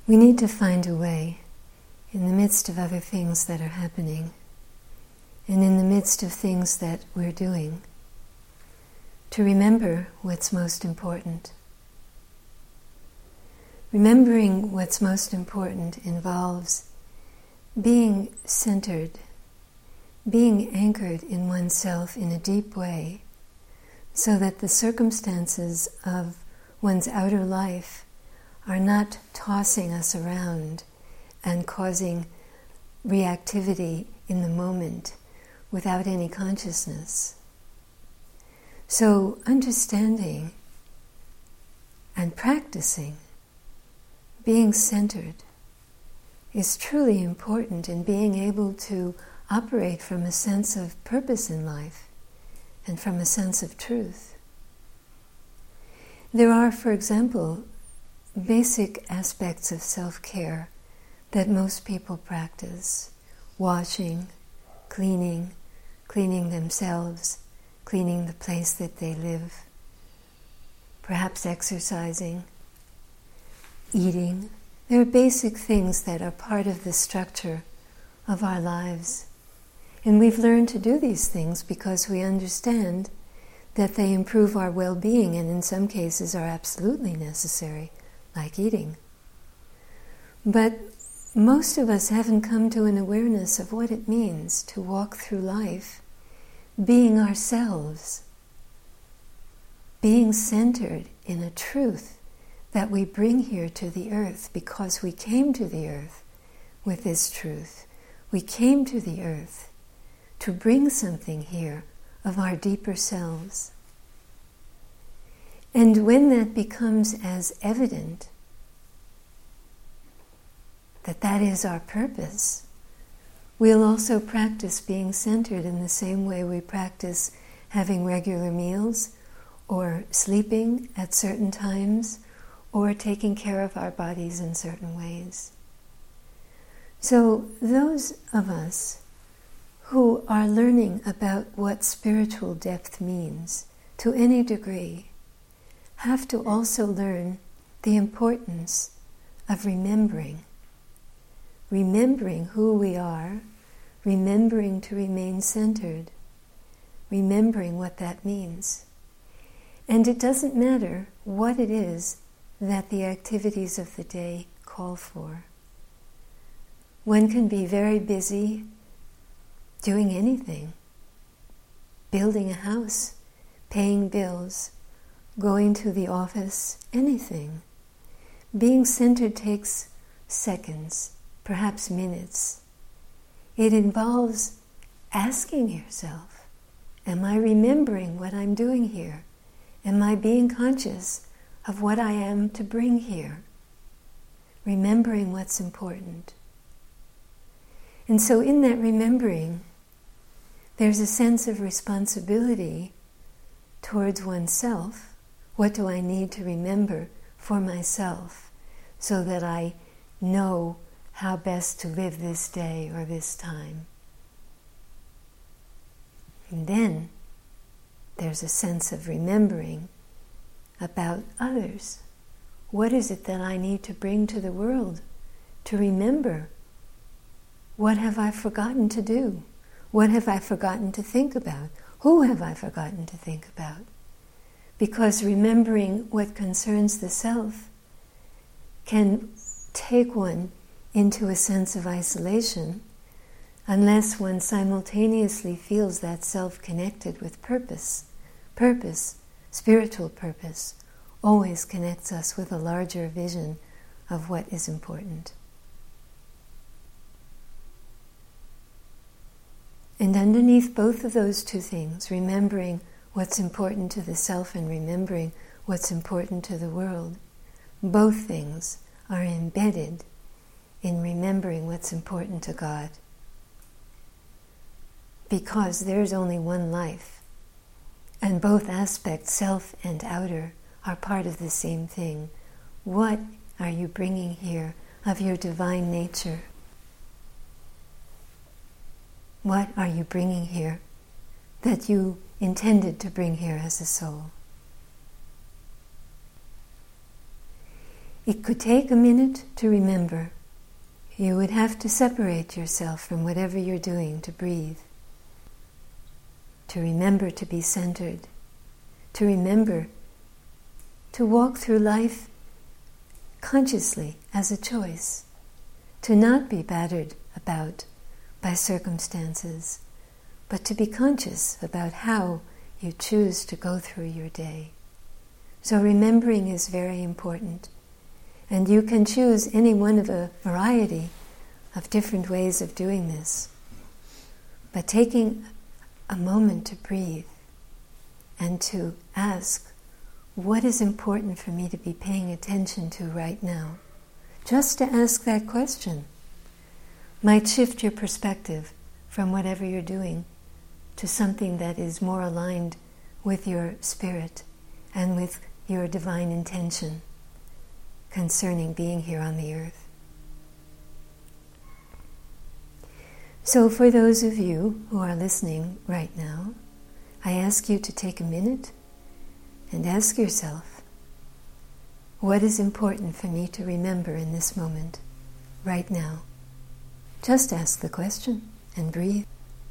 We need to find a way, in the midst of other things that are happening, and in the midst of things that we're doing, to remember what's most important. Remembering what's most important involves being centered, being anchored in oneself in a deep way, so that the circumstances of one's outer life are not tossing us around and causing reactivity in the moment without any consciousness. So understanding and practicing being centered is truly important in being able to operate from a sense of purpose in life and from a sense of truth. There are, for example, basic aspects of self-care that most people practice: washing, cleaning themselves, cleaning the place that they live, perhaps exercising, eating. There are basic things that are part of the structure of our lives. And we've learned to do these things because we understand that they improve our well-being and in some cases are absolutely necessary, like eating. But most of us haven't come to an awareness of what it means to walk through life being ourselves, being centered in a truth that we bring here to the earth because we came to the earth with this truth. We came to the earth to bring something here of our deeper selves. And when that becomes as evident that that is our purpose, we'll also practice being centered in the same way we practice having regular meals or sleeping at certain times or taking care of our bodies in certain ways. So those of us who are learning about what spiritual depth means to any degree have to also learn the importance of remembering who we are, remembering to remain centered, remembering what that means. And it doesn't matter what it is that the activities of the day call for. One can be very busy doing anything, building a house, paying bills, going to the office, anything. Being centered takes seconds, perhaps minutes. It involves asking yourself, am I remembering what I'm doing here? Am I being conscious of what I am to bring here? Remembering what's important. And so in that remembering, there's a sense of responsibility towards oneself. What do I need to remember for myself so that I know how best to live this day or this time? And then there's a sense of remembering about others. What is it that I need to bring to the world to remember? What have I forgotten to do? What have I forgotten to think about? Who have I forgotten to think about? Because remembering what concerns the self can take one into a sense of isolation unless one simultaneously feels that self connected with purpose. Purpose, spiritual purpose, always connects us with a larger vision of what is important. And underneath both of those two things, remembering what's important to the self and remembering what's important to the world, both things are embedded in remembering what's important to God. Because there's only one life, and both aspects, self and outer, are part of the same thing. What are you bringing here of your divine nature? What are you bringing here that you intended to bring here as a soul? it could take a minute to remember. You would have to separate yourself from whatever you're doing to breathe, to remember to be centered, to remember to walk through life consciously as a choice, to not be battered about by circumstances, but to be conscious about how you choose to go through your day. So remembering is very important. And you can choose any one of a variety of different ways of doing this. But taking a moment to breathe and to ask, what is important for me to be paying attention to right now? Just to ask that question might shift your perspective from whatever you're doing to something that is more aligned with your spirit and with your divine intention concerning being here on the earth. So for those of you who are listening right now, I ask you to take a minute and ask yourself, what is important for me to remember in this moment, right now? Just ask the question and breathe.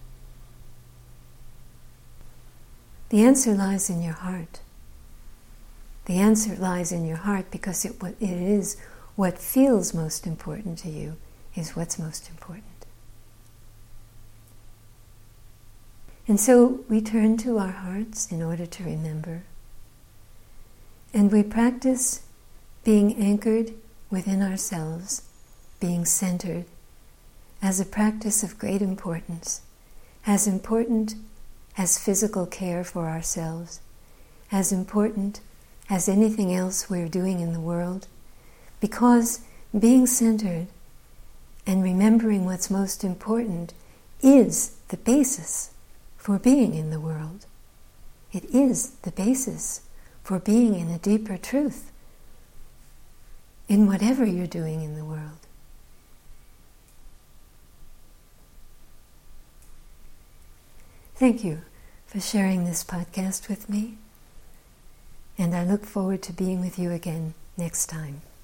The answer lies in your heart. The answer lies in your heart because it is what feels most important to you is what's most important. And so we turn to our hearts in order to remember. And we practice being anchored within ourselves, being centered, as a practice of great importance, as important as physical care for ourselves, as important as anything else we're doing in the world, because being centered and remembering what's most important is the basis for being in the world. It is the basis for being in a deeper truth in whatever you're doing in the world. Thank you for sharing this podcast with me, and I look forward to being with you again next time.